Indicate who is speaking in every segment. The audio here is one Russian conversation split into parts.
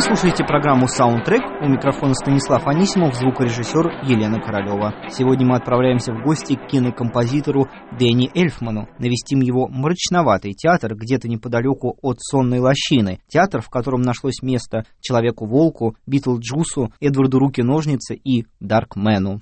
Speaker 1: слушаете программу «Саундтрек». У микрофона Станислав Анисимов, звукорежиссер Елена Королева. Сегодня мы отправляемся в гости к кинокомпозитору Дэнни Эльфману. Навестим его мрачноватый театр где-то неподалеку от Сонной лощины. Театр, в котором нашлось место Человеку-волку, Битлджусу, Эдварду Руки-ножницы и Даркмену.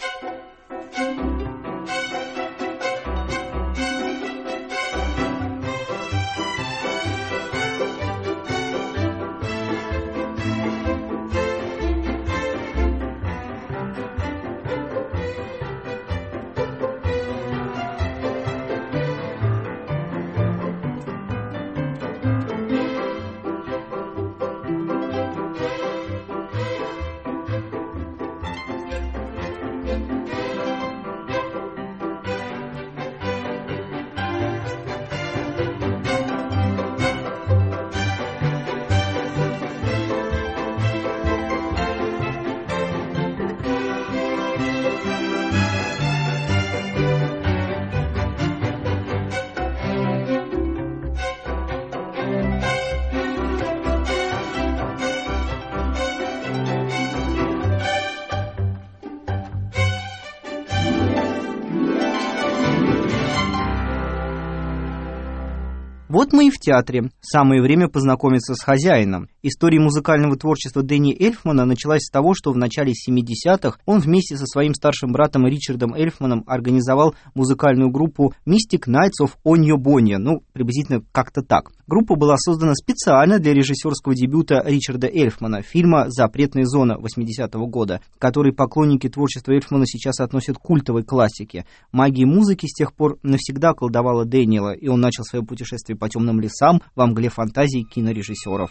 Speaker 1: Вот мы и в театре. Самое время познакомиться с хозяином. История музыкального творчества Дэнни Эльфмана началась с того, что в начале 70-х он вместе со своим старшим братом Ричардом Эльфманом организовал музыкальную группу Mystic Knights of Onyo-Bonyo, приблизительно как-то так. Группа была создана специально для режиссерского дебюта Ричарда Эльфмана, фильма «Запретная зона» 80-го года, который поклонники творчества Эльфмана сейчас относят к культовой классике. Магия музыки с тех пор навсегда околдовала Дэниела, и он начал свое путешествие по темным лесам во мгле фантазий кинорежиссеров.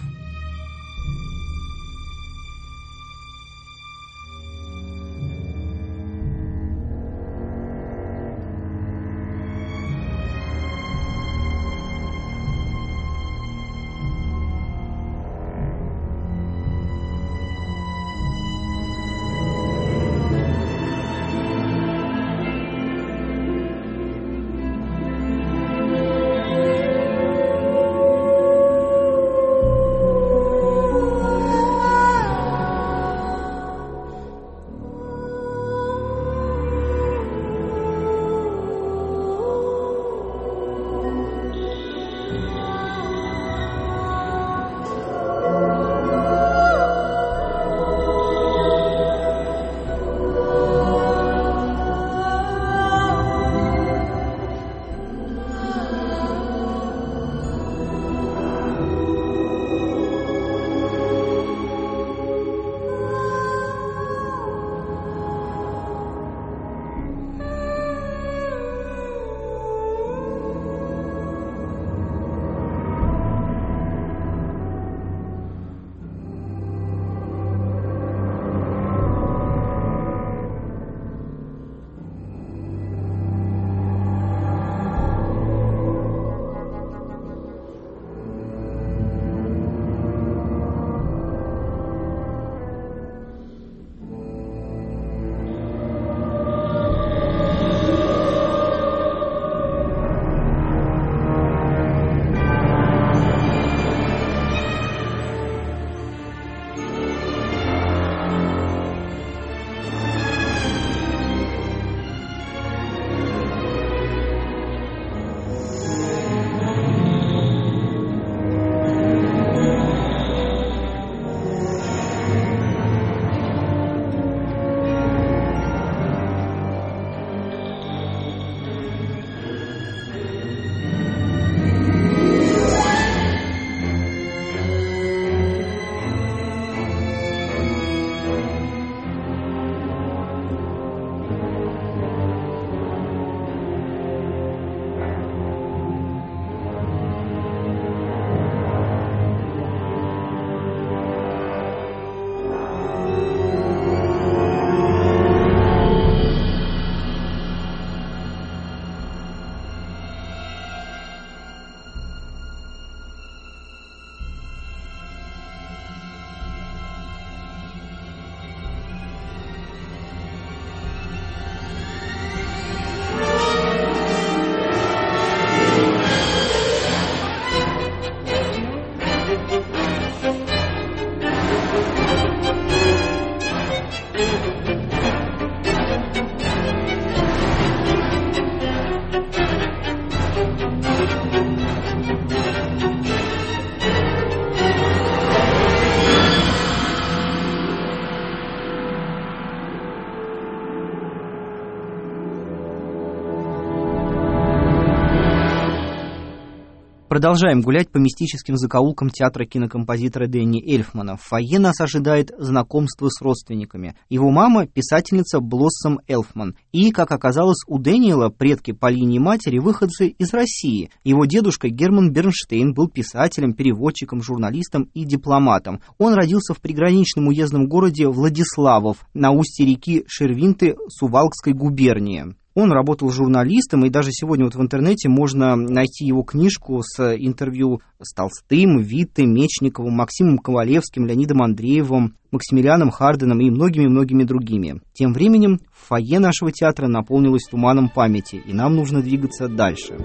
Speaker 1: Продолжаем гулять по мистическим закоулкам театра кинокомпозитора Дэнни Эльфмана. В фойе нас ожидает знакомство с родственниками. Его мама – писательница Блоссом Эльфман. И, как оказалось, у Дэниела предки по линии матери выходцы из России. Его дедушка Герман Бернштейн был писателем, переводчиком, журналистом и дипломатом. Он родился в приграничном уездном городе Владиславов на устье реки Шервинты Сувалкской губернии. Он работал журналистом, и даже сегодня в интернете можно найти его книжку с интервью с Толстым, Витте, Мечниковым, Максимом Ковалевским, Леонидом Андреевым, Максимилианом Харденом и многими-многими другими. Тем временем фойе нашего театра наполнилось туманом памяти, и нам нужно двигаться дальше.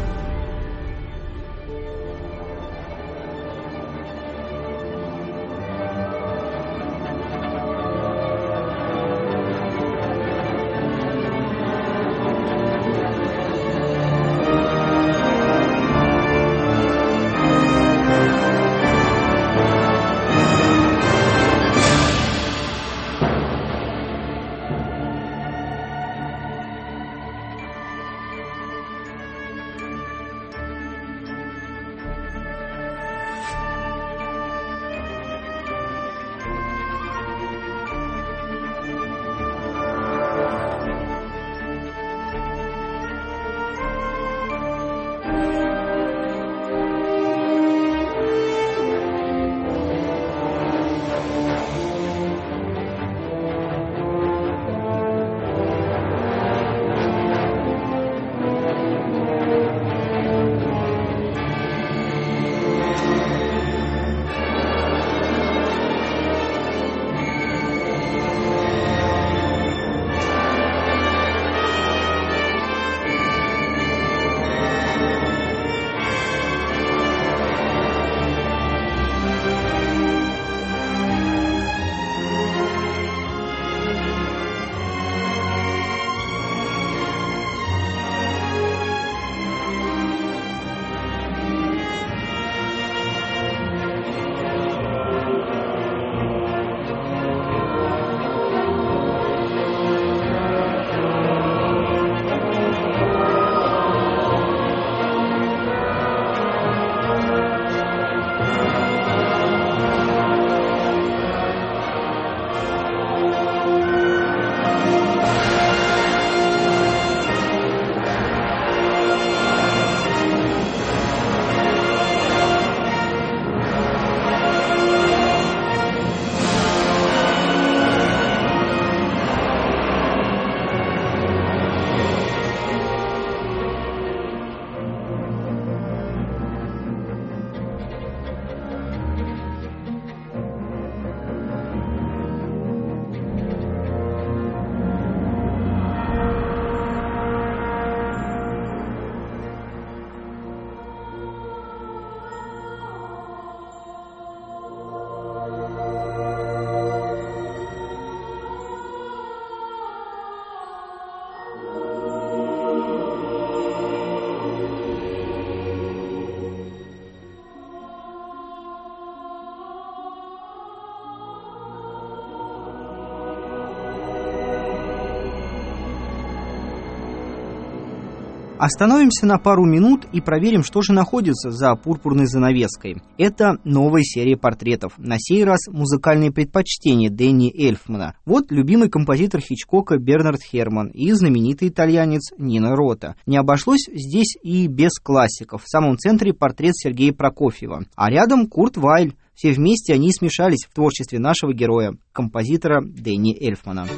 Speaker 1: Остановимся на пару минут и проверим, что же находится за пурпурной занавеской. Это новая серия портретов. На сей раз музыкальные предпочтения Дэнни Эльфмана. Вот любимый композитор Хичкока Бернард Херман и знаменитый итальянец Нино Рота. Не обошлось здесь и без классиков. В самом центре портрет Сергея Прокофьева. А рядом Курт Вайль. Все вместе они смешались в творчестве нашего героя, композитора Дэнни Эльфмана.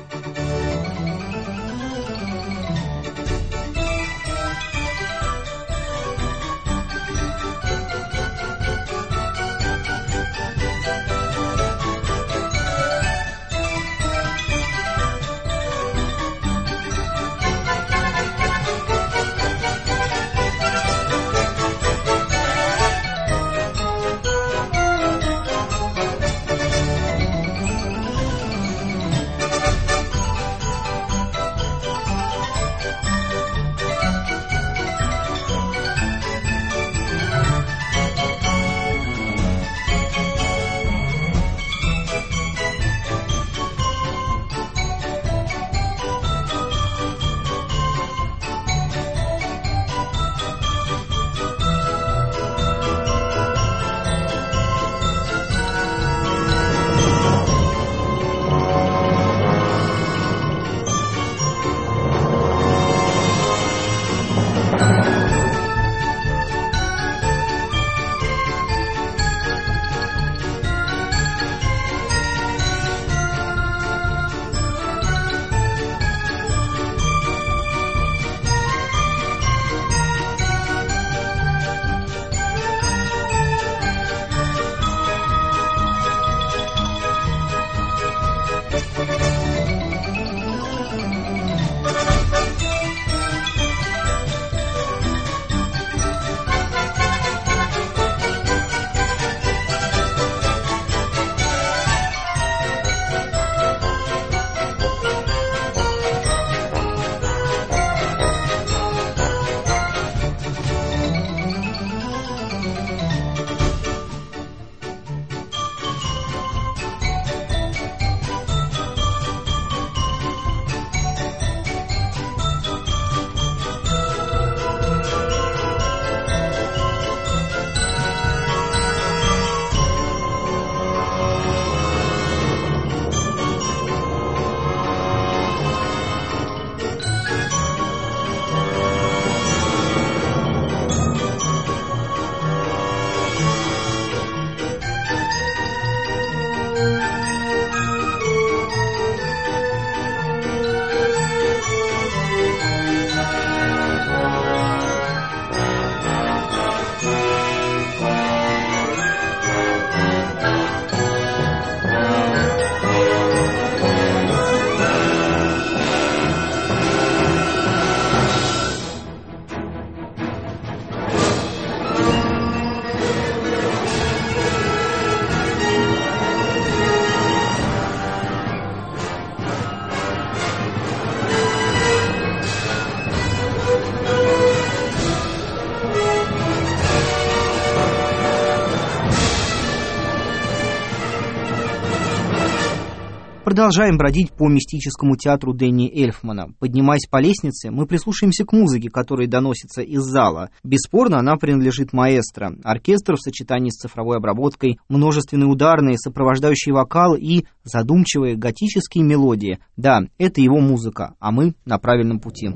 Speaker 1: продолжаем бродить по мистическому театру Дэнни Эльфмана. Поднимаясь по лестнице, мы прислушаемся к музыке, которая доносится из зала. Бесспорно, она принадлежит маэстро. Оркестр в сочетании с цифровой обработкой, множественные ударные, сопровождающие вокал и задумчивые готические мелодии. Да, это его музыка, а мы на правильном пути.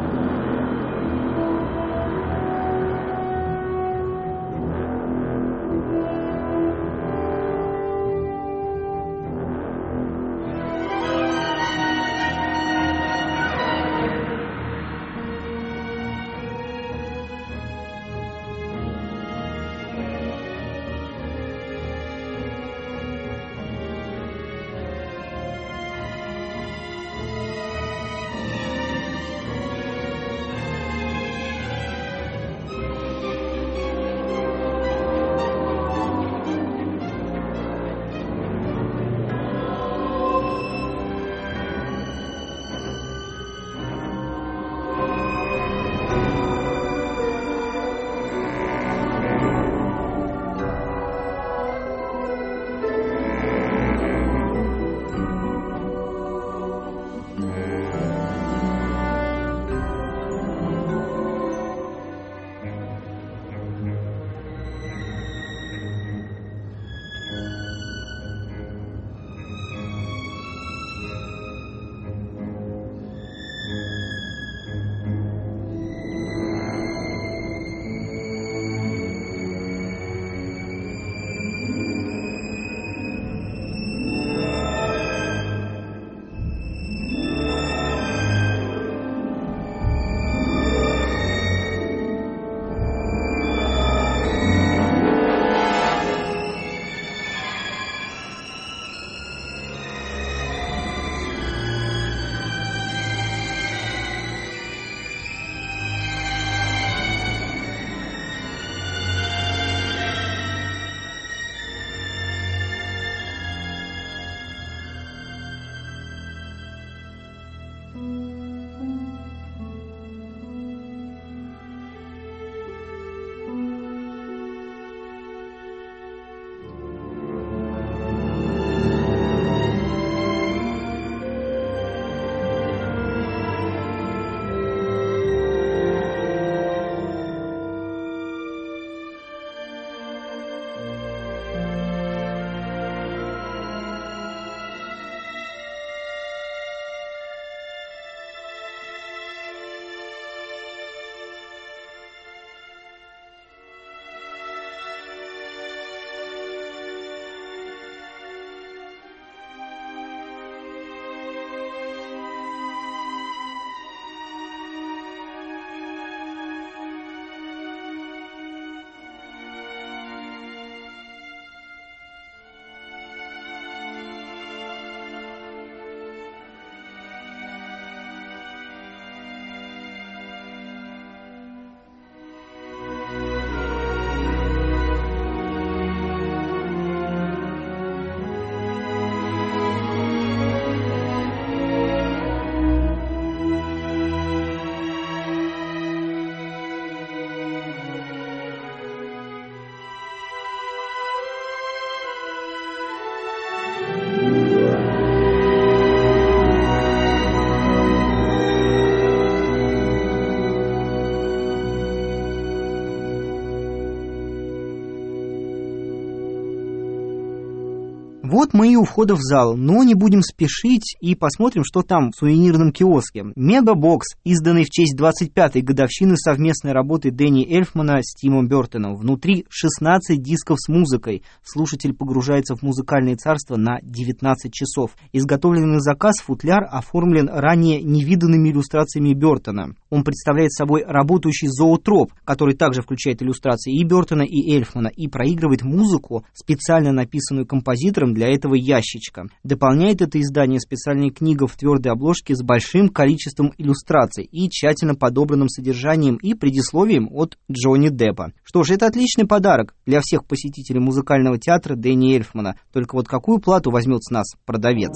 Speaker 1: Вот мы и у входа в зал, но не будем спешить и посмотрим, что там в сувенирном киоске. Мегабокс, изданный в честь 25-й годовщины совместной работы Дэнни Эльфмана с Тимом Бёртоном. Внутри 16 дисков с музыкой. Слушатель погружается в музыкальное царство на 19 часов. Изготовленный на заказ футляр оформлен ранее невиданными иллюстрациями Бёртона. Он представляет собой работающий зоотроп, который также включает иллюстрации и Бёртона, и Эльфмана, и проигрывает музыку, специально написанную композитором для этого ящичка. Дополняет это издание специальная книга в твердой обложке с большим количеством иллюстраций и тщательно подобранным содержанием и предисловием от Джонни Деппа. Что ж, это отличный подарок для всех посетителей музыкального театра Дэнни Эльфмана. Только вот какую плату возьмет с нас продавец?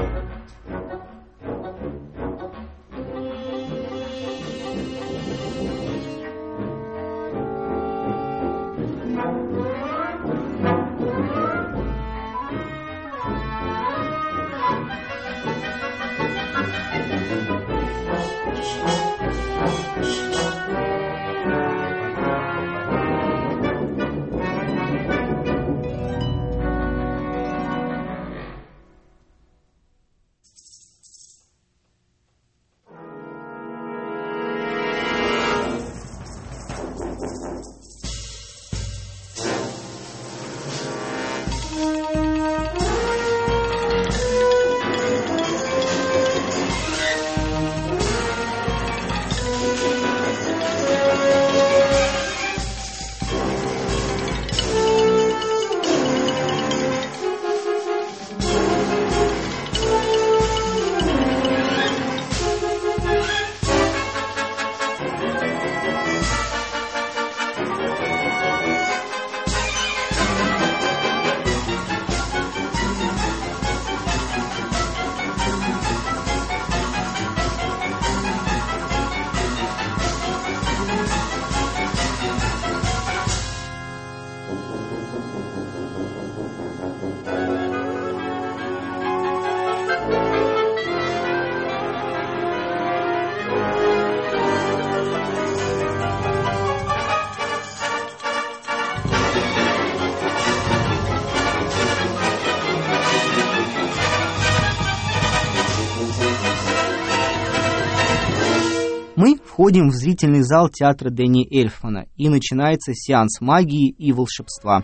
Speaker 1: Мы входим в зрительный зал театра Дэнни Эльфмана, и начинается сеанс магии и волшебства.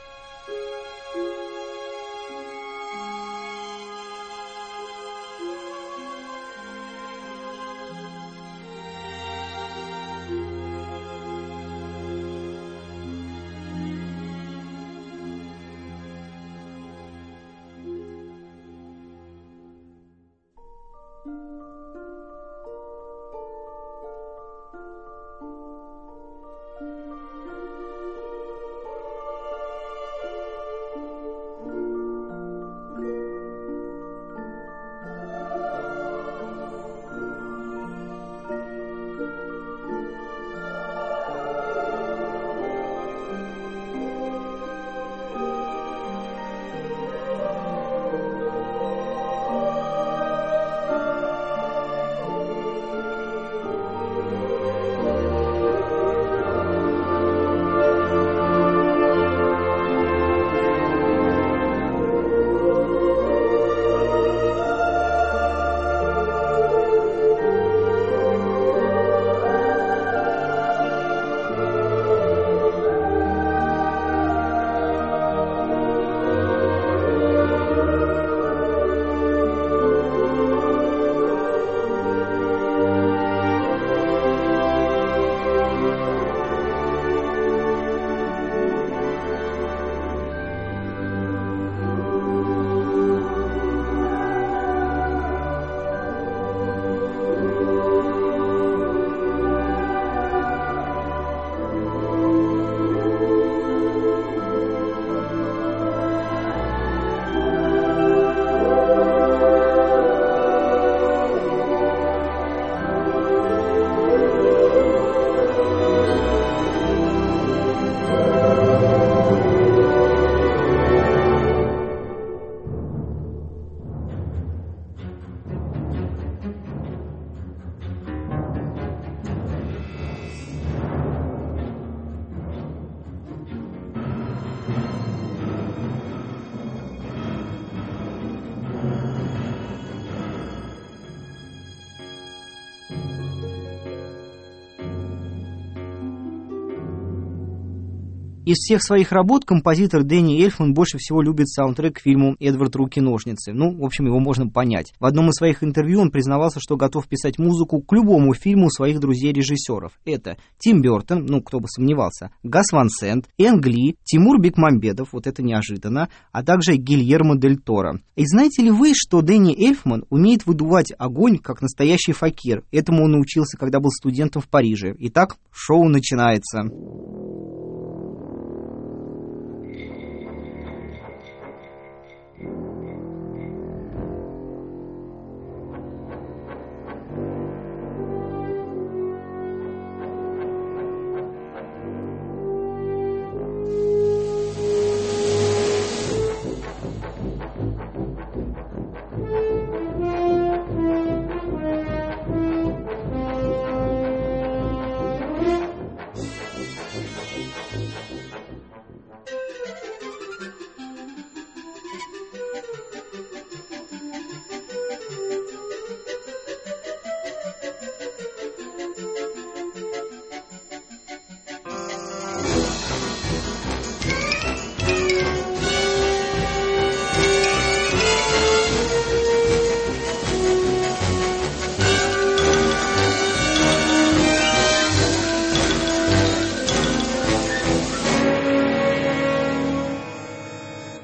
Speaker 1: Из всех своих работ композитор Дэнни Эльфман больше всего любит саундтрек к фильму «Эдвард. Руки-ножницы». Ну, в общем, его можно понять. В одном из своих интервью он признавался, что готов писать музыку к любому фильму своих друзей-режиссеров. Это Тим Бёртон, ну, кто бы сомневался, Гас Ван Сент, Энг Ли, Тимур Бекмамбетов, вот это неожиданно, а также Гильермо Дель Торо. И знаете ли вы, что Дэнни Эльфман умеет выдувать огонь, как настоящий факир? Этому он научился, когда был студентом в Париже. Итак, шоу начинается.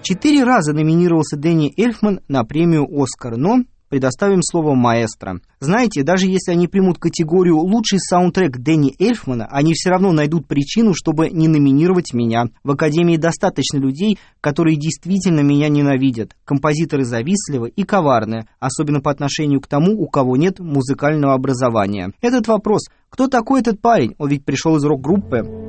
Speaker 1: 4 раза номинировался Дэнни Эльфман на премию «Оскар», но предоставим слово маэстро. Знаете, даже если они примут категорию «Лучший саундтрек Дэнни Эльфмана», они все равно найдут причину, чтобы не номинировать меня. В Академии достаточно людей, которые действительно меня ненавидят. Композиторы завистливы и коварны, особенно по отношению к тому, у кого нет музыкального образования. Этот вопрос: кто такой этот парень? Он ведь пришел из рок-группы.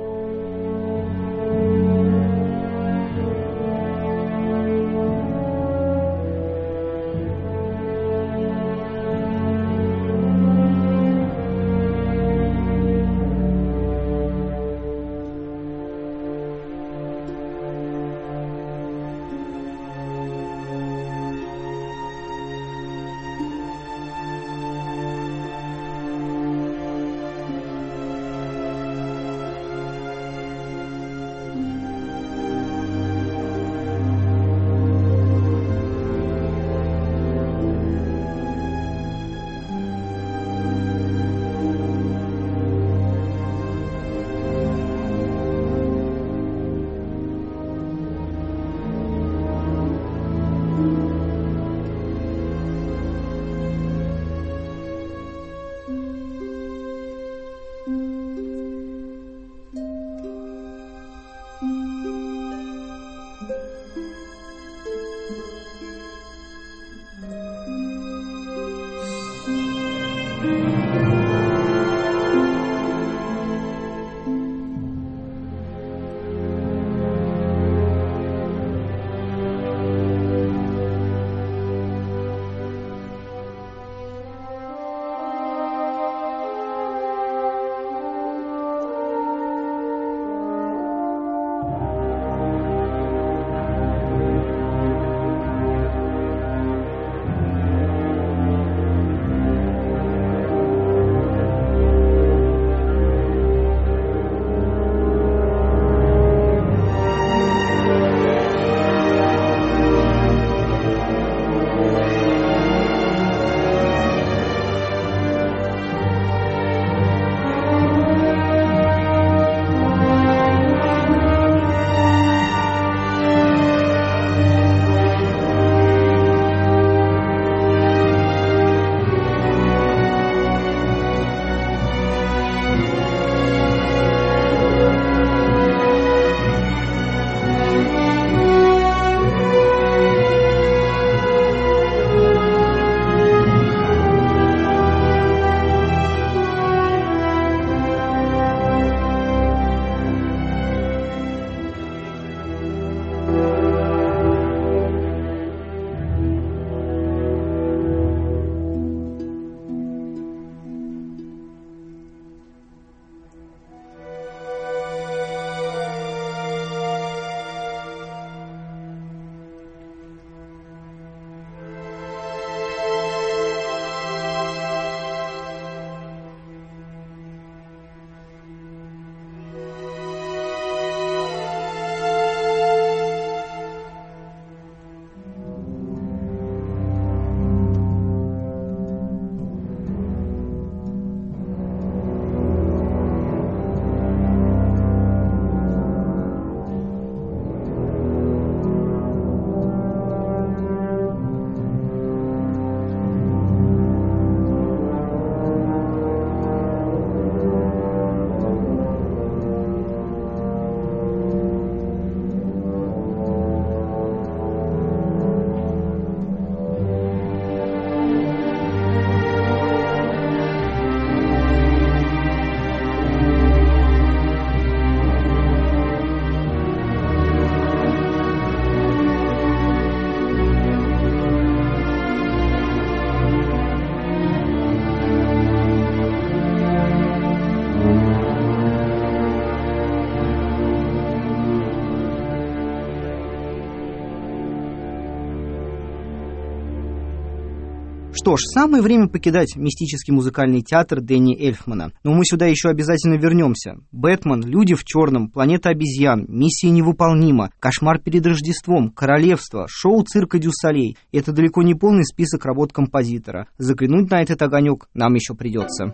Speaker 1: Что ж, самое время покидать мистический музыкальный театр Дэнни Эльфмана. Но мы сюда еще обязательно вернемся. «Бэтмен», «Люди в черном», «Планета обезьян», «Миссия невыполнима», «Кошмар перед Рождеством», «Королевство», шоу «Цирка дю Солей». Это далеко не полный список работ композитора. Заглянуть на этот огонек нам еще придется.